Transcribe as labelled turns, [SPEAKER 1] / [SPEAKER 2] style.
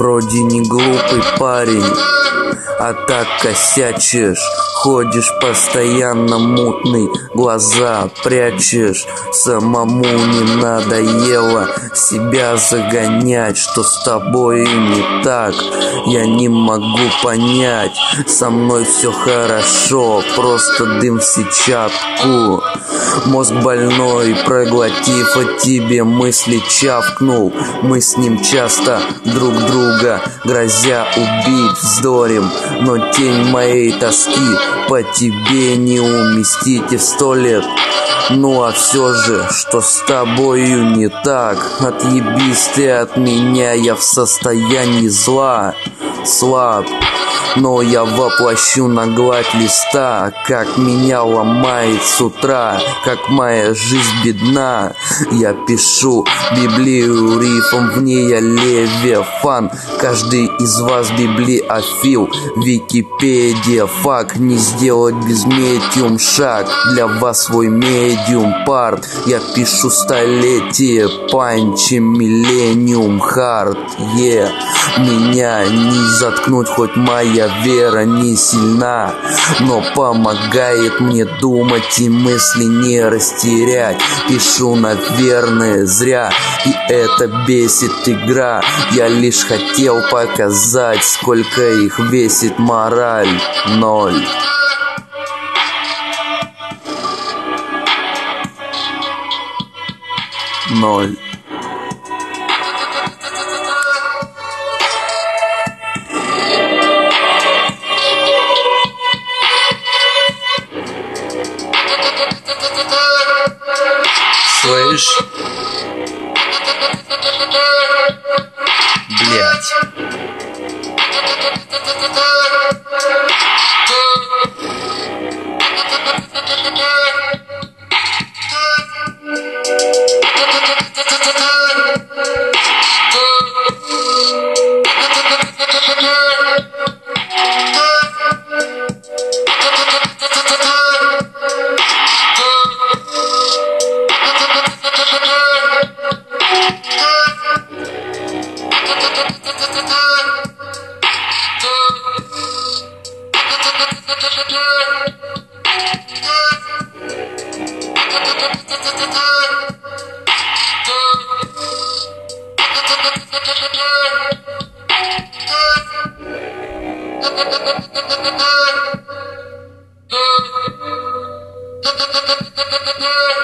[SPEAKER 1] вроде не глупый парень, а так косячишь. Ходишь постоянно мутный, глаза прячешь. Самому не надоело себя загонять, что с тобой не так, я не могу понять. Со мной все хорошо, просто дым в сетчатку. Мозг больной, проглотив о тебе мысли, чавкнул. Мы с ним часто друг друга грозя убить вздорим, но тень моей тоски по тебе не уместите в 100 лет. Ну а все же, что с тобою не так? Отъебись ты от меня, я в состоянии зла. Слаб, но я воплощу на гладь листа, как меня ломает с утра, как моя жизнь бедна. Я пишу Библию рифом, в ней я левиафан. Каждый из вас библиофил, Википедия факт. Не сделать без медиум шаг, для вас свой медиум парт. Я пишу столетие, панчи, миллениум хард. Меня не заткнуть, хоть моя вера не сильна, но помогает мне думать и мысли не растерять. Пишу, наверное, зря, и это бесит игра. Я лишь хотел показать, сколько их весит мораль. 0.
[SPEAKER 2] Слышь? Блять.
[SPEAKER 3] Thank you.